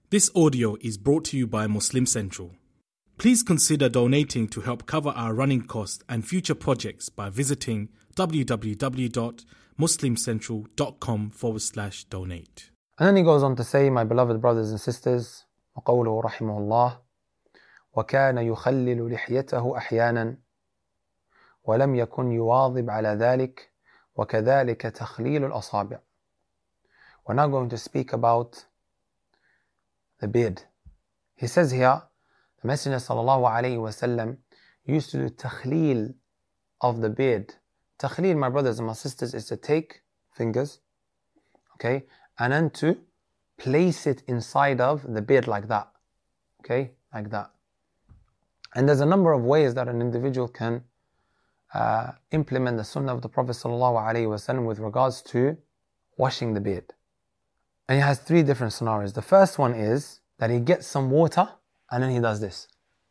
This audio is brought to you by Muslim Central. Please consider donating to help cover our running costs and future projects by visiting www.muslimcentral.com/donate. And then he goes on to say, my beloved brothers and sisters, وقوله رحمه الله وكان يخلل لحيته أحيانا ولم يكن يواظب على ذلك وكذلك تخليل الأصابع. We're now going to speak about the beard. He says here, the Messenger sallallahu alayhi wasallam used to do takhleel of the beard. Takhleel, my brothers and my sisters, is to take fingers, okay, and then to place it inside of the beard like that, okay, like that. And there's a number of ways that an individual can implement the sunnah of the Prophet sallallahu alayhi wasallam with regards to washing the beard. And he has three different scenarios. The first one is that he gets some water and then he does this.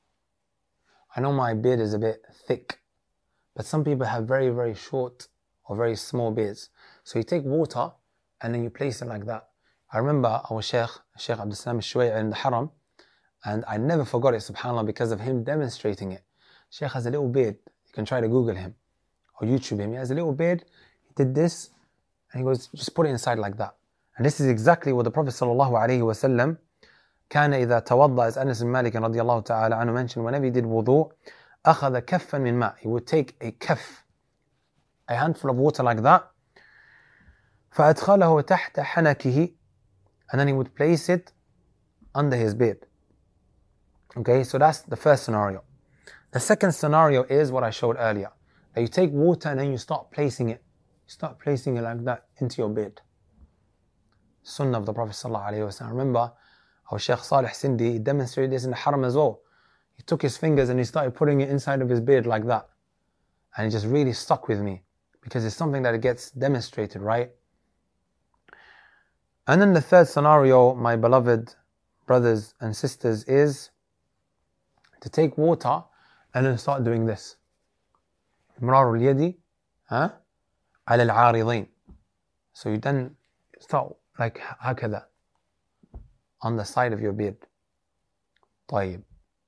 I know my beard is a bit thick, but some people have very, very short or very small beards. So you take water and then you place it like that. I remember our Sheikh Abdul Salam al-Shuway'i in the Haram, and I never forgot it, subhanAllah, because of him demonstrating it. Sheikh has a little beard. You can try to Google him or YouTube him. He has a little beard. He did this and he goes, just put it inside like that. And this is exactly what the Prophet sallallahu alayhi wasallam كان إذا توضأ, as Anas bin Malik radiallahu ta'ala anhu mentioned, whenever he did wudu, أخذ كفا من ماء. He would take a kaf, a handful of water like that, فأدخله تحت حنكه, and then he would place it under his beard. Okay, so that's the first scenario. The second scenario is what I showed earlier. That you take water and then you start placing it. You start placing it like that into your beard. Sunnah of the Prophet sallallahu alayhi wa sallam. Remember, our Shaykh Salih Sindi, he demonstrated this in the Haram as well. He took his fingers and he started putting it inside of his beard like that. And it just really stuck with me, because it's something that it gets demonstrated, right? And then the third scenario, my beloved brothers and sisters, is to take water and then start doing this. إمرار اليد على العارضين. So you then start like هكذا on the side of your beard. طيب.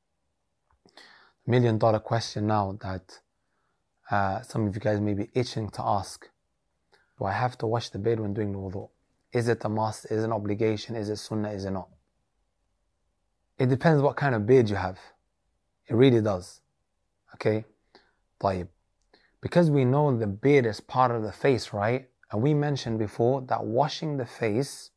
$1 million question now that some of you guys may be itching to ask. Do I have to wash the beard when doing the wudu? Is it a must? Is it an obligation? Is it sunnah? Is it not? It depends what kind of beard you have. It really does. Okay? طيب. Because we know the beard is part of the face, right? And we mentioned before that washing the face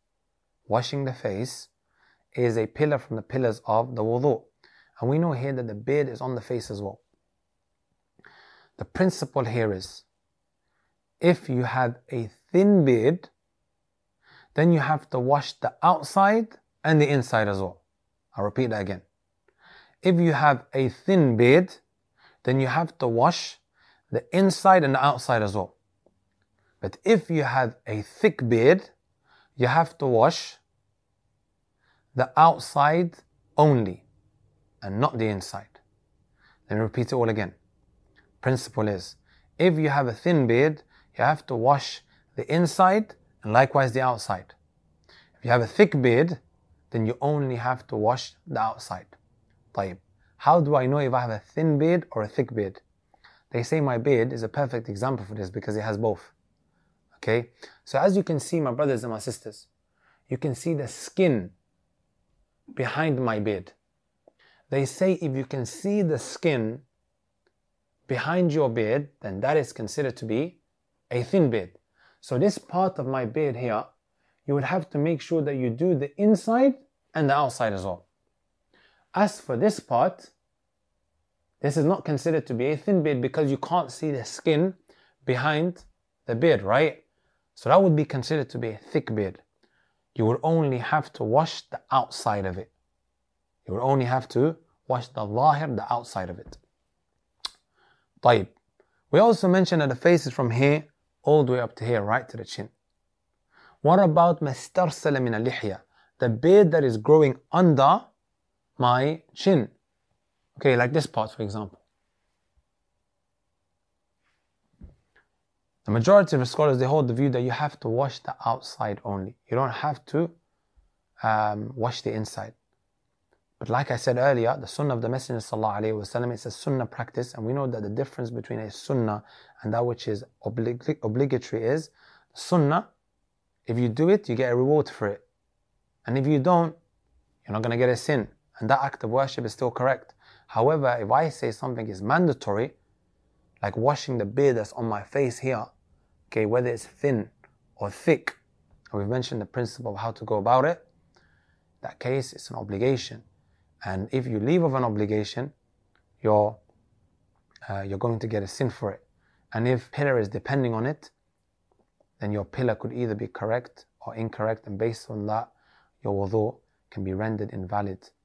is a pillar from the pillars of the wudu. And we know here that the beard is on the face as well. The principle here is, if you have a thin beard, then you have to wash the outside and the inside as well. I'll repeat that again. If you have a thin beard, then you have to wash the inside and the outside as well. But if you have a thick beard, you have to wash the outside only and not the inside. Let me repeat it all again. Principle is, if you have a thin beard, you have to wash the inside and likewise the outside. If you have a thick beard, then you only have to wash the outside. طيب. How do I know if I have a thin beard or a thick beard? They say my beard is a perfect example for this because it has both. Okay? So as you can see, my brothers and my sisters, you can see the skin behind my beard. They say if you can see the skin behind your beard, then that is considered to be a thin beard. So this part of my beard here, you would have to make sure that you do the inside and the outside as well. As for this part, this is not considered to be a thin beard because you can't see the skin behind the beard, right? So that would be considered to be a thick beard. You would only have to wash the outside of it. You would only have to wash the zahir, the outside of it. طيب. We also mentioned that the face is from here all the way up to here, right to the chin. What about مسترسل من اللحية? The beard that is growing under my chin. Okay, like this part, for example. The majority of the scholars, they hold the view that you have to wash the outside only. You don't have to wash the inside. But like I said earlier, the sunnah of the Messenger sallallahu alaihi wasallam, it's a sunnah practice, and we know that the difference between a sunnah and that which is obligatory is sunnah. If you do it, you get a reward for it, and if you don't, you're not going to get a sin, and that act of worship is still correct. However, if I say something is mandatory, like washing the beard that's on my face here, okay, whether it's thin or thick, and we've mentioned the principle of how to go about it, in that case, it's an obligation. And if you leave of an obligation, you're going to get a sin for it. And if pillar is depending on it, then your pillar could either be correct or incorrect, and based on that, your wudu can be rendered invalid.